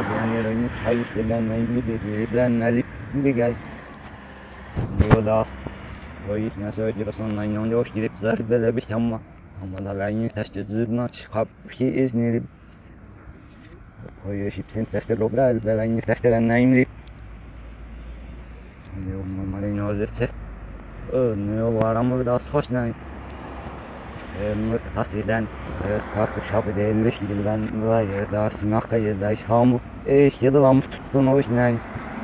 يعني رأيي صحيح لأن يجي لأن اللي بيجي يوداس ويش نسوي جرسون نيون يوش جريب زار بلا بيشما هم دلائني تشتزنا تشقب في إذن ويش بسنت تشتغل بلا بلاين تشتغل النايم لي اليوم مالين وزت نيو وارم بدا صوش ناي متصيدان takip şabı leş bilben var ya da sınaka ya da şamı yıllam tuttun o işten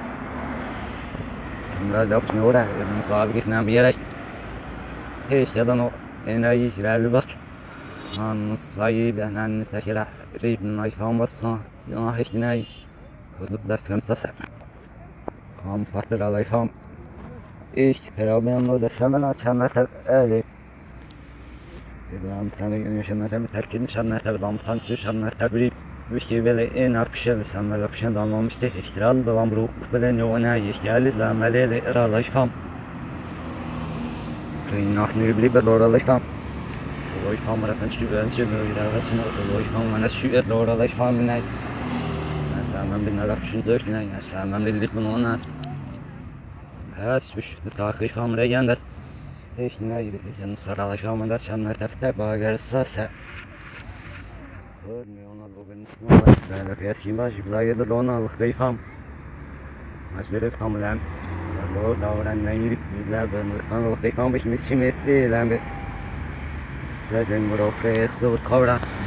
biraz yapışın oraya musabıkına bir yere yadan o enayi şirali var an sayı benen teşira ribn ayfam bassa ya hiç nay hudut das kamsa ham patır alayfam teraben o da şamana çanata öyle İbrahim tanı yaşına tabi terkini şanlar tabi damtansı şanlar tabi bir şey böyle en akışa ve sanlar akışan damlamıştı ihtiral davam ruh böyle ne ona işgali la melele iralaşfam kıynak bile böyle oralaşfam oralaşfam rakan şu ben şu iralaşın oralaşfam ana şu oralaşfam ne sen ben akışın dört ne sen ben bildik bunu ona haş takip amra yandas hiç ne yani sarılaşamam da şanlar tabi bağırsa se Ona bugün ben de piyasayım başı bize de ona alık keyfam. Aşırı tamam. Lo davran neylik bizler ben alık keyfam bir şey etti lan bir. Sözün bırakıp sıvı kavra.